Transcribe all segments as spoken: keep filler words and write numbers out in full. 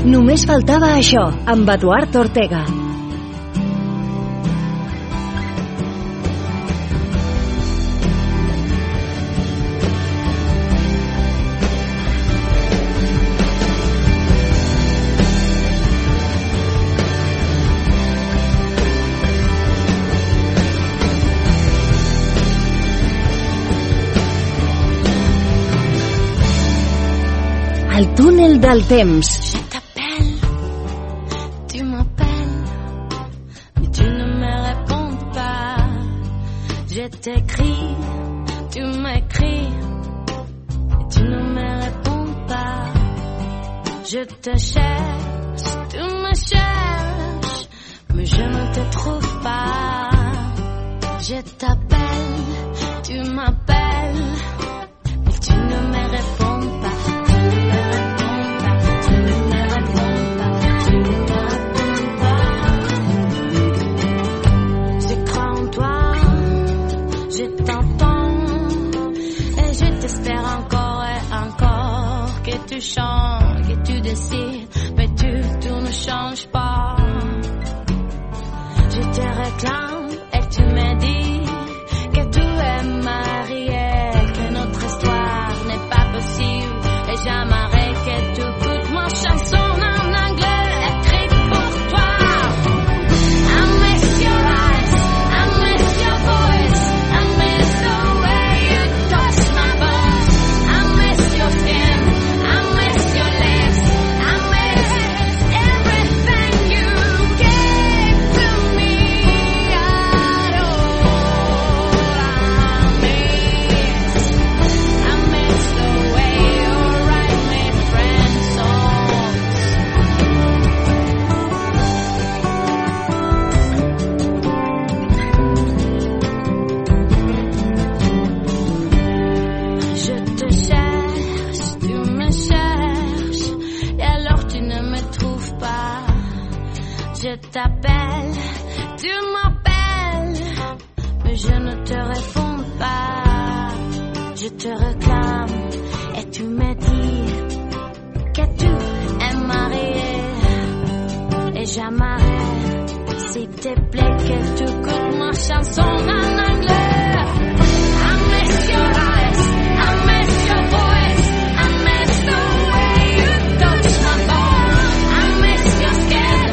Només faltava això, amb Eduard Ortega. El túnel del temps. Je t'appelle, tu m'appelles, mais tu ne me réponds pas. Je t'écris, tu m'écris, mais tu ne me réponds pas. Je te cherche, tu me cherches, mais je ne te trouve pas. Je t'appelle, tu m'appelles, mais tu ne me réponds pas. Tu changes et tu décides, mais tu, tout ne change pas. Je te réclame et tu me dis que tu es marié, que notre histoire n'est pas possible. Et j'aimerais que tu écoutes ma chanson en anglais écrite pour toi. I miss your eyes, I miss your voice, I miss the way you touch my bones, I miss your skin. Je t'appelle, tu m'appelles, mais je ne te réponds pas. Je te réclame et tu me dis que tu es marié. Et j'aimerais, s'il te plaît, que tu écoutes ma chanson en anglais. I miss your eyes, I miss your voice, I miss the way you touch my bone, I miss your skin.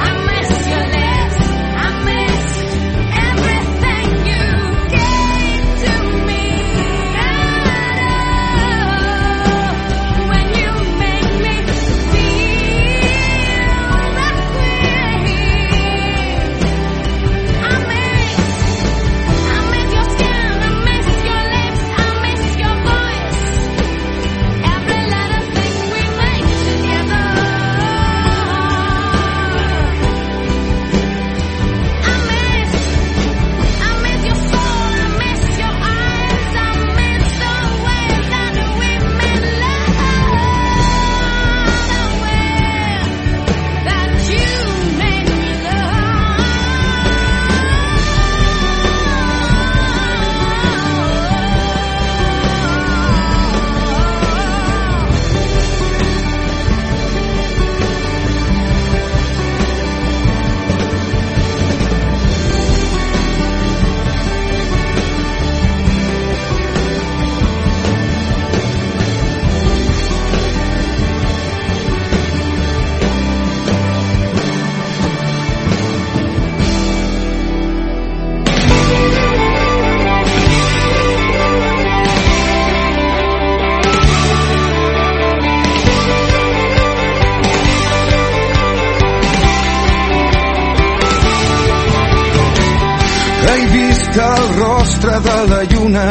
El rostre de la lluna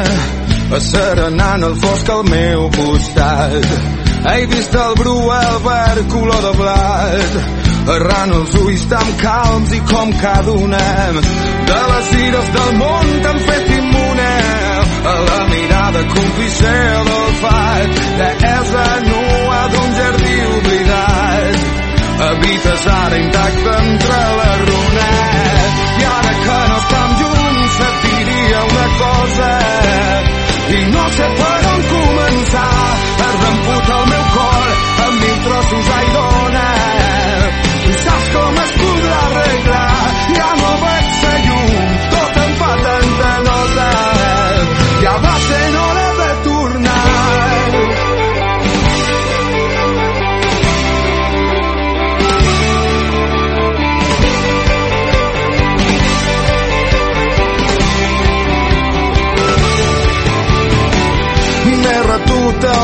asserenant el fosc al meu costat. He vist el bru al verd color de blat, errant els ulls tan calms i com cada una de les ires del món t'han fet immune a la mirada còmplice del fat deessa nua d'un jardí oblidat. Habites ara intacte entre les runes i ara que no estem junts et diria una cosa i no sé per on començar. Es remputa el meu cor amb mil trossos ai dona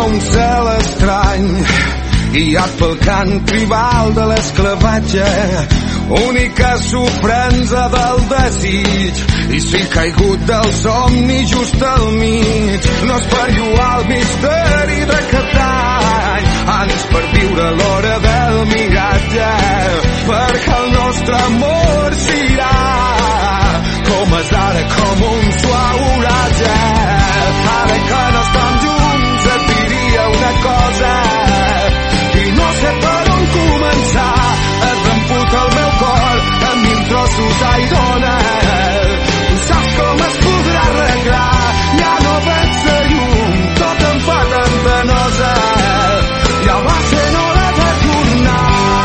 un cel estrany, guiat pel cant tribal de l'esclavatge, única sorpresa del desig, i si he caigut del somni just al mig, no és per lluar el misteri d'aquest any, ans per viure l'hora del miratge, perquè el nostre amor s'irà, com és ara, com un suau oratge. Ara que no estem junts et diria una cosa, i no sé per on començar, et remputa el meu cor en mil trossos, ai dona, tu saps com es podrà arreglar, ja no veig la llum, tot em fa tanta nosa, ja va ser hora de tornar.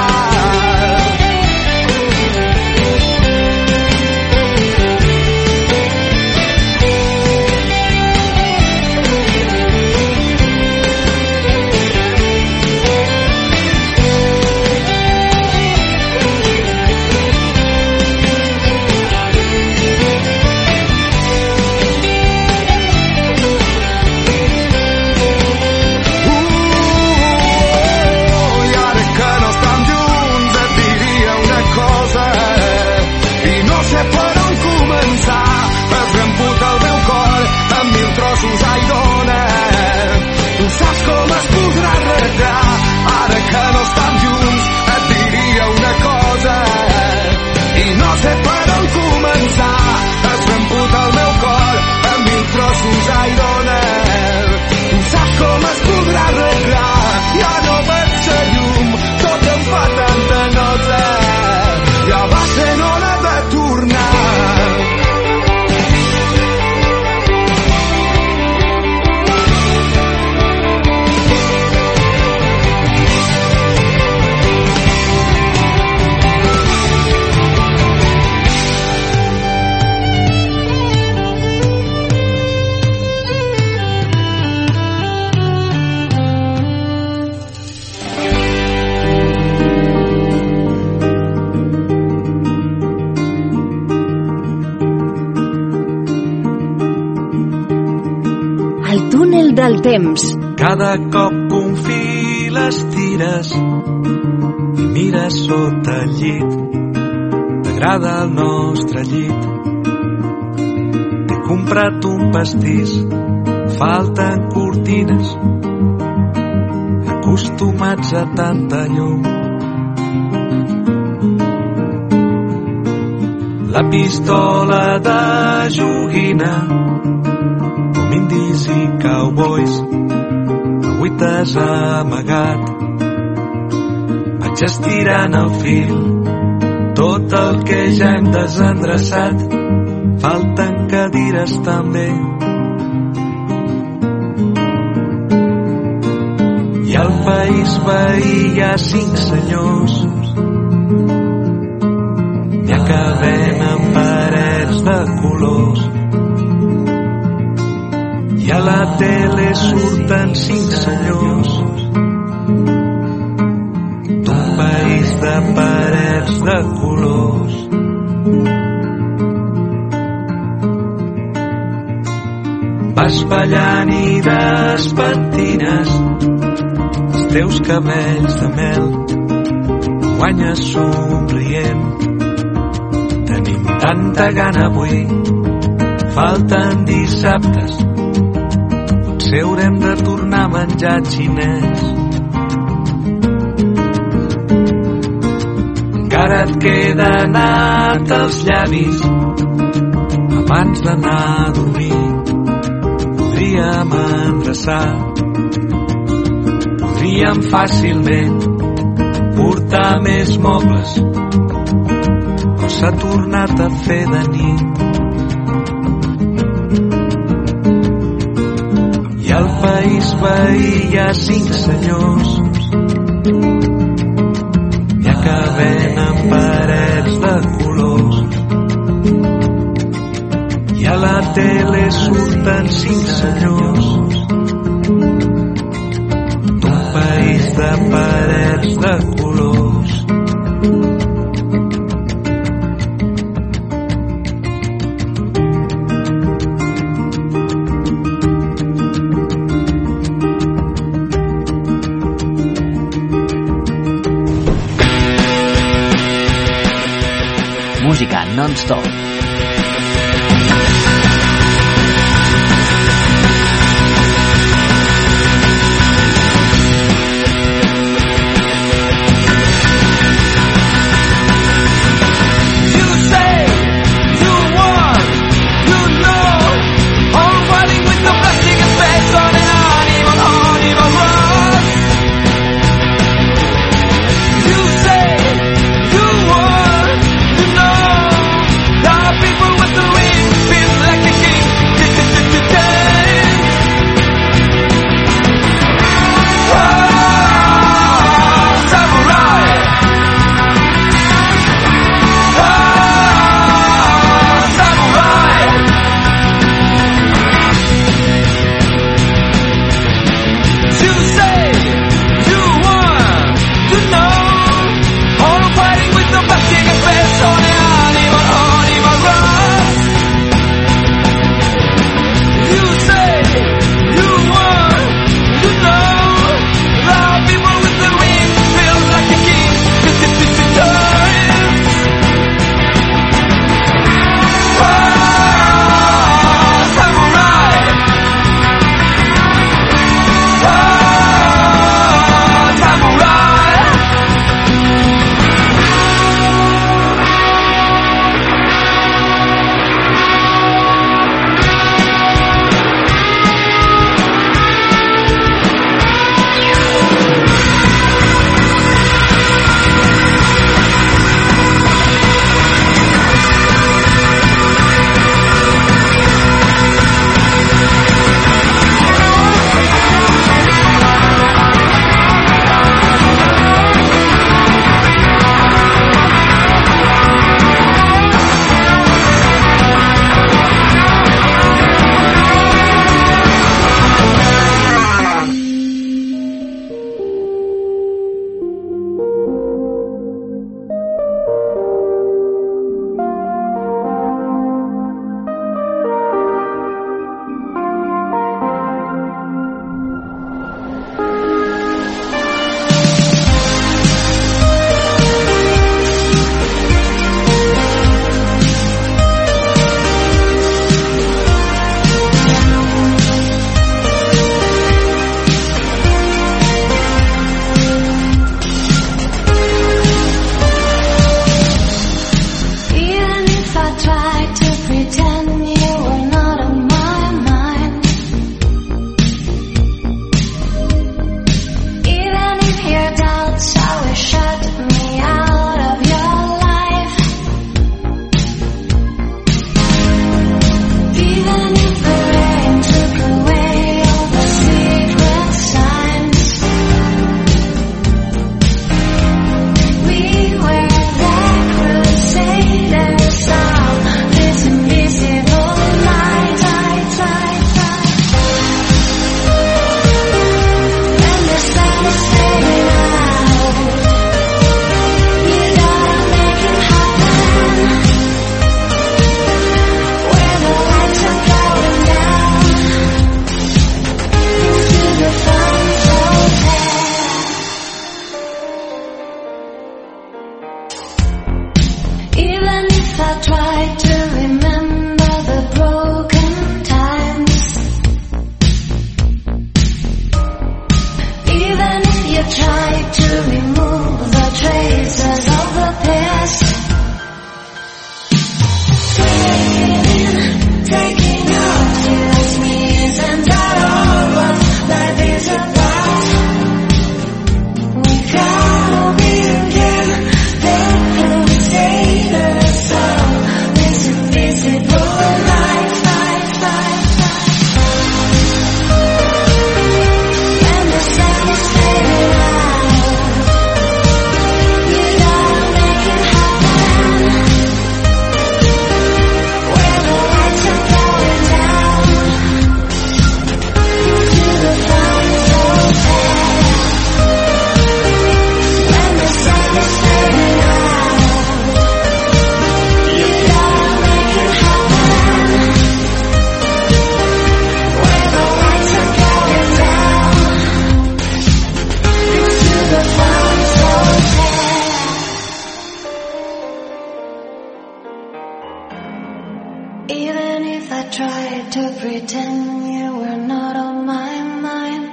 Ai, dona, tu saps com es podrà arreglar, ara que no estem junts et diria una cosa, i no sé per on començar, es remputa el meu cor en mil trossos, ai, dona, tu saps com es podrà arreglar, ja no veig la llum, tot em fa tanta nosa, ja va ser hora de tornar. Del temps. Cada cop que un fil estires i mires sota el llit, t'agrada el nostre llit. T'he comprat un pastís, falten cortines, acostumats a tanta llum. La pistola de joguina, indis i cowboys, avui t'has amagat. Vaig estirant el fil, tot el que ja hem desendreçat, falten cadires també. I al país veí hi ha cinc senyors, n'hi ha que venen parets de colors, i a la tele surten cinc senyors d'un país de parets de colors. Vas ballant i despentines els teus cabells de mel, guanyes somrient. Tenim tanta gana avui, falten dissabtes, potser haurem de tornar a menjar xinès. Encara et queda nat als llavis abans d'anar a dormir. Podríem endreçar, podríem fàcilment portar més mobles, però s'ha tornat a fer de nit. I al país veí hi ha cinc senyors, n'hi ha que venen parets de colors, i a la tele surten cinc senyors d'un país de parets de colors. música non-stop. Listen tried to pretend you were not on my mind.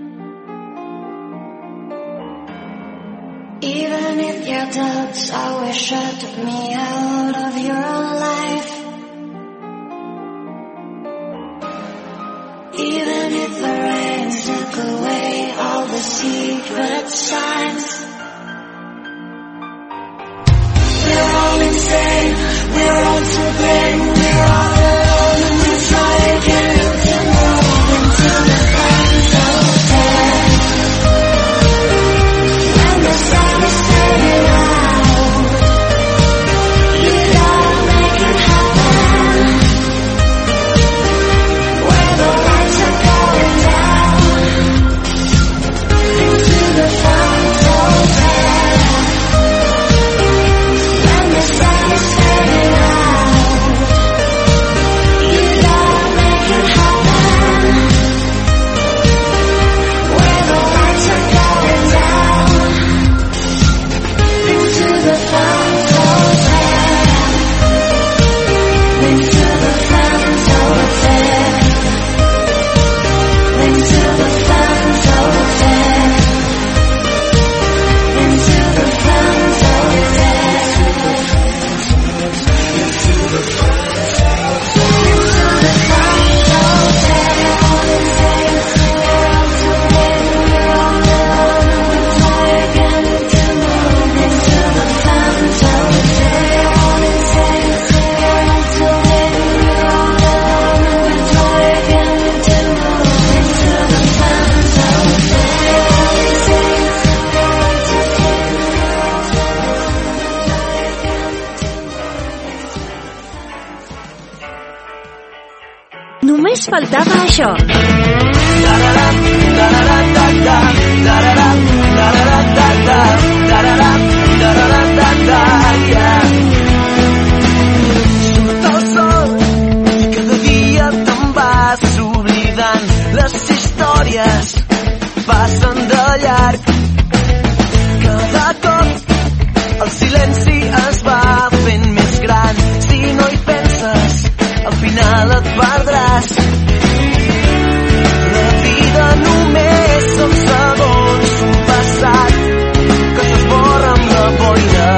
Even if your doubts always shut me out of your life. Even if the rain took away all the secret signs. We're all insane, we're all to blame, we're all alone and we try again to move into the hands of death. When the sun is turning out, you gotta make it happen. Where the lights are going down, into the hands of death. When the sun is turning out, you gotta make it happen. Where the lights are going down, into the hands of death. Into the hands of death. Into the hands of death. Into the hands of death. Into the hands of death. All in days, we're all to blame, we're all alone, we try again to move into the hands of death. All in days, we're all to blame, we're all alone, we try again to move into the hands of death. All in days, we're all to blame, we're all alone, Només faltava això. Surt el sol i cada dia te'n vas oblidant. Les històries passen de llarg. Cada cop el silenci es va fent més gran. Si no hi penses, al final et perdràs. La vida només són segons, un passat que s'esborra amb la boira.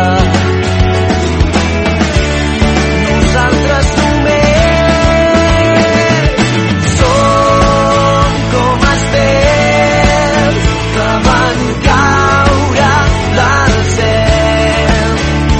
Nosaltres només som com estels que van caure del cel.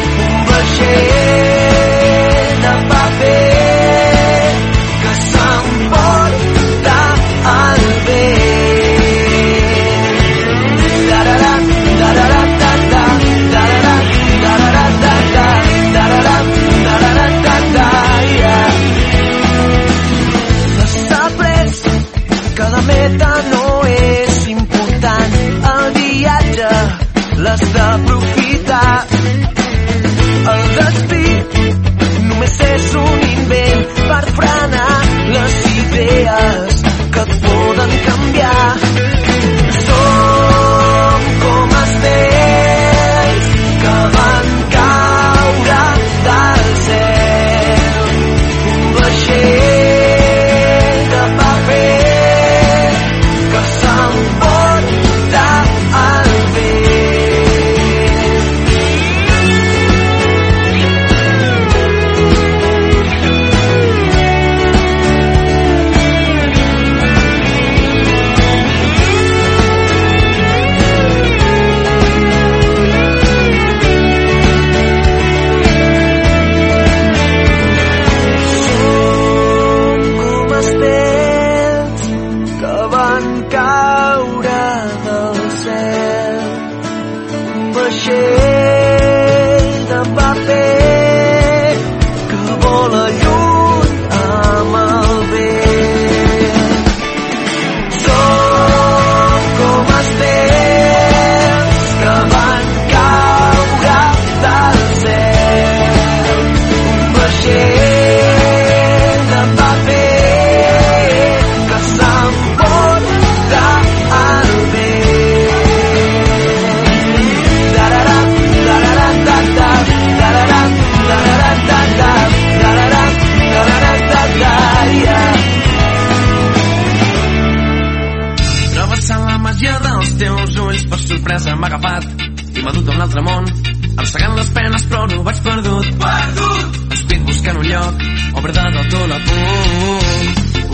arrossegant les penes però no vaig perdut. Perdut! Estic buscant un lloc, obre del tot la por.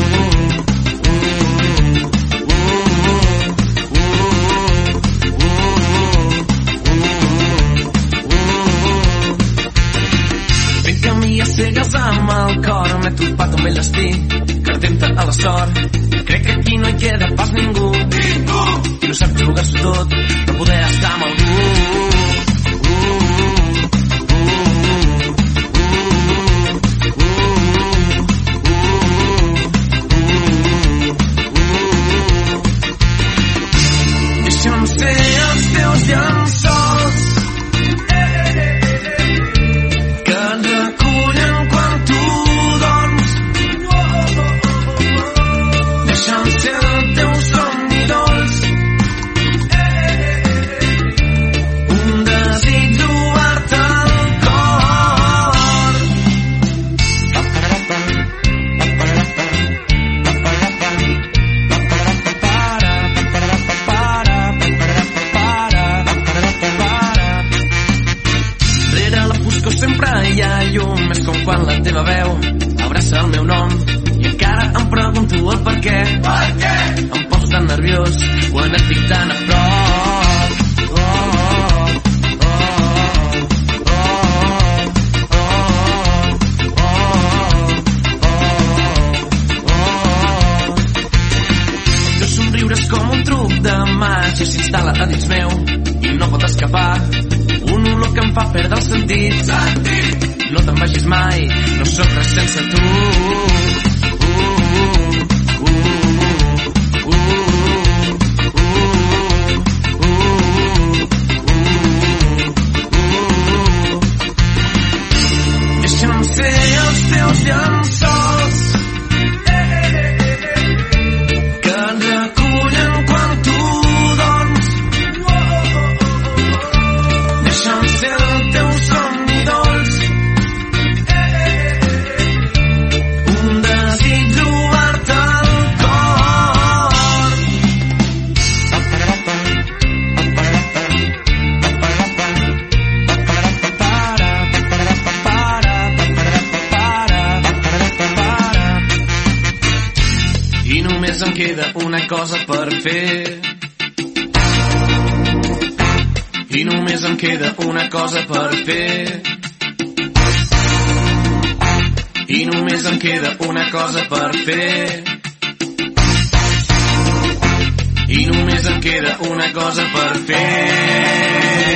Fent camí a cegues amb el cor, m'he topat un vell destí que atempta a la sort. Crec que aquí no hi queda pas ningú, ningú, i no sap jugar-s'ho tot per poder estar amb algú. Deixa'm ser els teus llençols que et recullen quan tu dorms. Deixa'm ser el teu somni dolç, un desig d'obrir-te el cor. Rere la foscor sempre hi ha llum, és com quan la teva veu abraça el meu nom i encara em pregunto el per què. Per què? Em poso tan nerviós quan et tinc tan a prop. Oh, oh, oh, oh, oh, oh. El teu somriure és com un truc de màgia, s'instal·la a dins meu i no pot escapar. Un olor que em fa perdre el sentit. Sentit! No te'n vagis mai, no sóc res sense tu. Deixa'm ser els teus llençols que et recullen quan tu dorms. Deixa'm ser el teu somni dolç, un desig d'obrir-te el cor. I només em queda una cosa per fer. I només em queda una cosa per fer. I només em queda una cosa per fer. I només em queda una cosa per fer.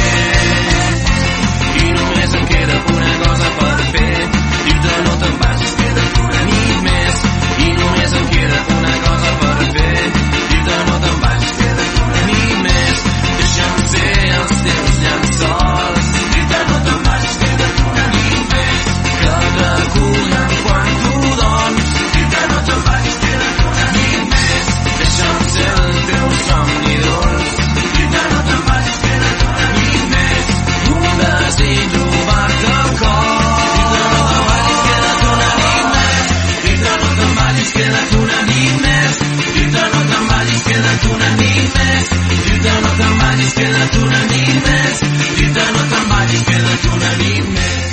I només em queda una cosa per fer. Dir-te no te'n vagis, queda't una nit més. I només em queda una cosa per fer. Dir-te no te'n vagis, queda't una nit més. Deixa'm ser els teus llençols, dir-te no te'n vagis, queda't una nit més. Que et recullen quan tu dorms, dir-te no te'n vagis, queda't una nit més. Deixa'm ser el teu somni dolç, dir-te no te'n vagis, queda't una nit més. Un desig d'obrir-te el cor, dir-te no te'n vagis, queda't una nit més. Dir-te no te'n vagis, queda't una nit més. Dir-te no te'n vagis, queda't una nit més. Dir-te no te'n vagis, queda't una nit més. Dir-te no te'n vagis, queda't una nit més.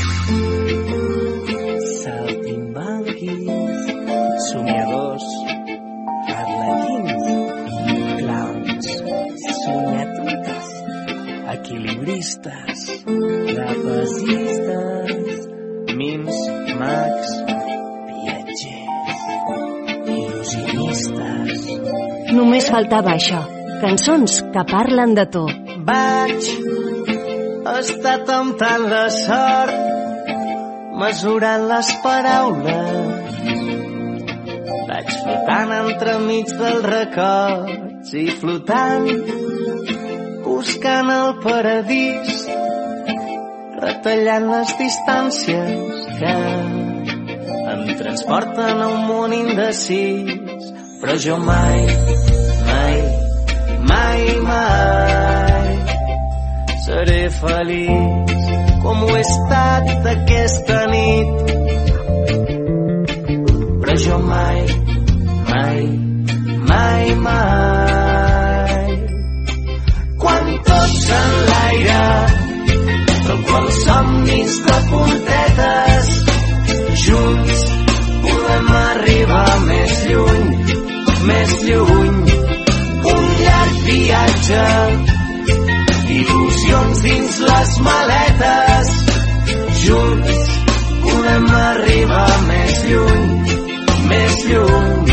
Saltimbanquis, somiadors, arlequins, clowns, somiatutes, equilibristes, trapezistes, mims, mags, viatgers, il·lusionistes. Només faltava això. Cançons que parlen de tu. Vaig estar temptant la sort, mesurant les paraules. Vaig flotant entremig dels records i flotant, buscant el paradís, retallant les distàncies que em transporten a un món indecis. Però jo mai, mai, mai, mai seré feliç com ho he estat aquesta nit. Però jo mai, mai, mai, mai, quan tot s'enlaira maletes. Junts podem arribar més lluny, més lluny.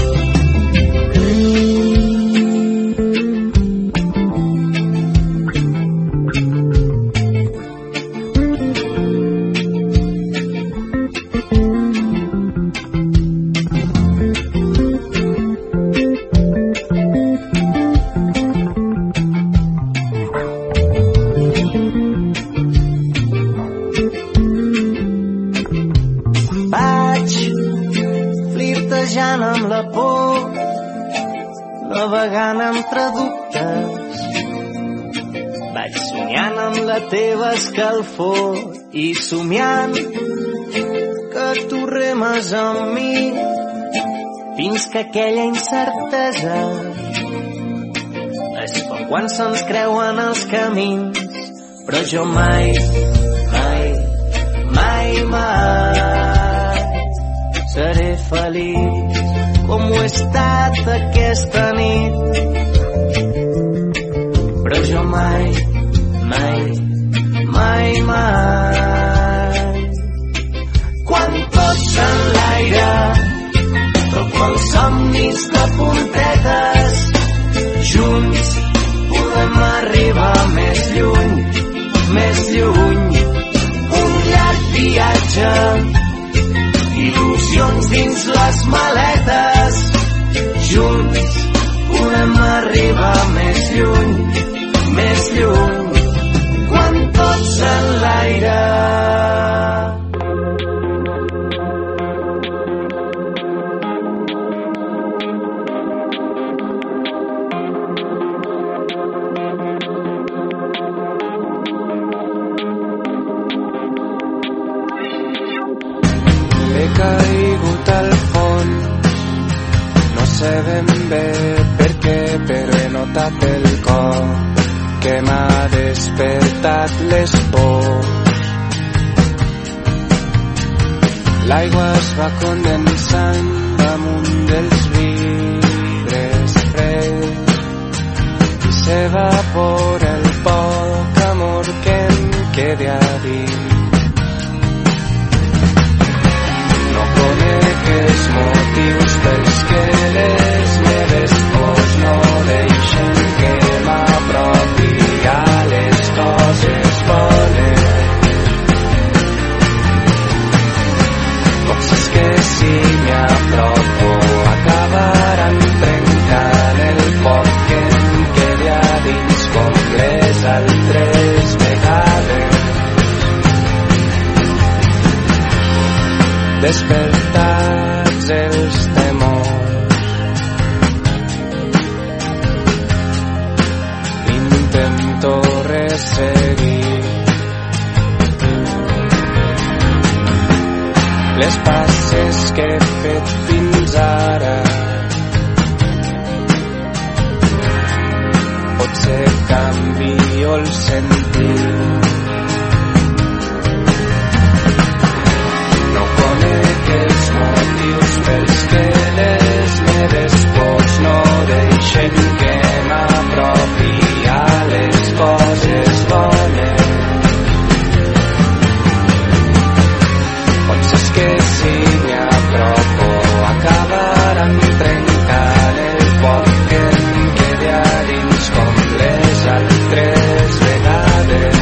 Amb la por, navegant entre dubtes, vaig somiant amb la teva escalfor i somiant que tu remes amb mi fins que aquella incertesa es fa quan se'ns creuen els camins, però jo mai, mai, mai, mai seré feliç com ho he estat aquesta nit. Però jo mai, mai, mai, mai. Quan tot s'enlaira, tot els somnis de puntetes, junts podem arribar més lluny, més lluny. Un llarg viatge, il·lusions dins les maletes, junts podem arribar més lluny, més lluny, quan tot s'enlaira. He caigut al fons, no sé ben bé per què, però he notat el cor que m'ha despertat les pors. L'aigua es va condensant damunt dels vidres freds i s'evapora el poc amor que em quedi a dins. No conec els motius pels que les meves pors no deixen que m'apropi a les coses bones. Potser és que si m'hi apropo acabaran trencant el pot que em quedi a dins com les altres vegades. Despertats els temors, intento resseguir les passes que he fet fins ara. Potser canvio el sentit. Els motius pels que les meves pors no deixen que m'apropi a les coses bones. Potser és que si m'hi apropo acabaran trencant el poc que em quedi a dins com les altres vegades.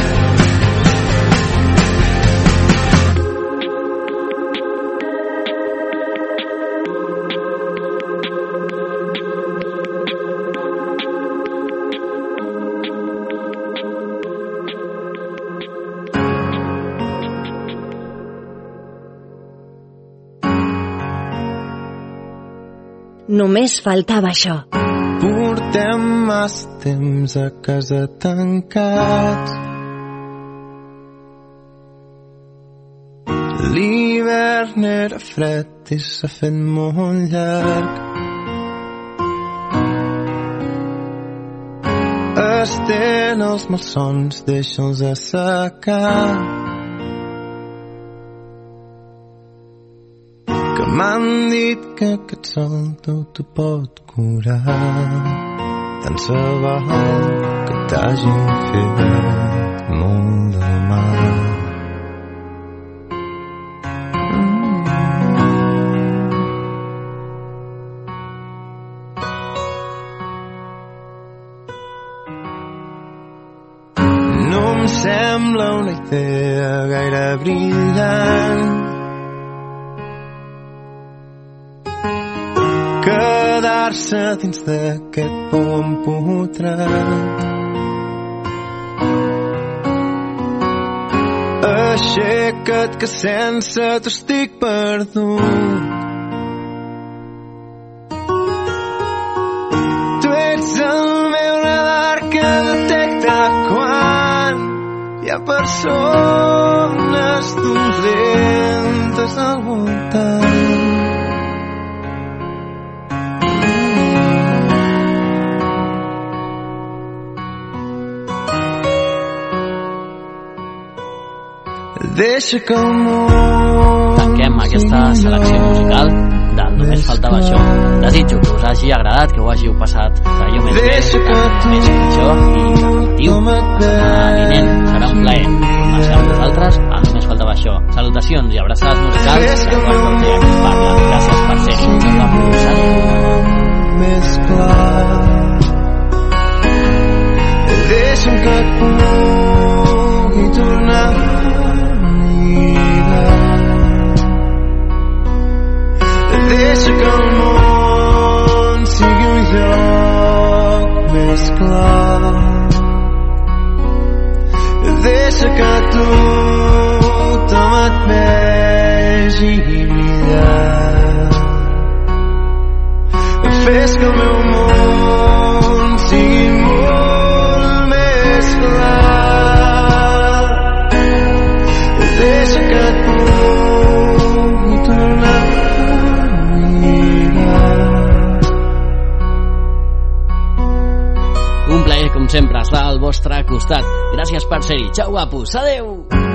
Només faltava això. Portem massa temps a casa tancats. L'hivern era fred i s'ha fet molt llarg. Estén els malsons, deixa'ls assecar. Que m'han dit que aquest sol tot ho pot curar. Tant se val que t'hagin fet. molt de mar. No em sembla una idea gaire brillant quedar-se dins d'aquest pou empotrat. Aixeca't que sense tu estic perdut. Tu ets el meu radar que detecta quan hi ha persones dolentes al voltant. Deixa que el món... Tanquem aquesta selecció musical del Només Faltava Això. Desitjo que us hagi agradat, que ho hàgiu passat d'allò més bé, més pitjor i reflectiu. La setmana vinent serà un plaer tornar-se amb vosaltres a Només Faltava Això. Salutacions i abraçades musicals de Eduard Cortea que parla. Gràcies per ser-hi. Ens vam posar més clar. Deixa'm que et pugui tornar. Deixa que el món sigui un joc més clar. Deixa que tothom et vegi brillar. Fes que el meu món sigui molt més clar. Deixa que et pugui tornar. Com sempre, estar al vostre costat. Gràcies per ser-hi. Xau, guapos. Adeu!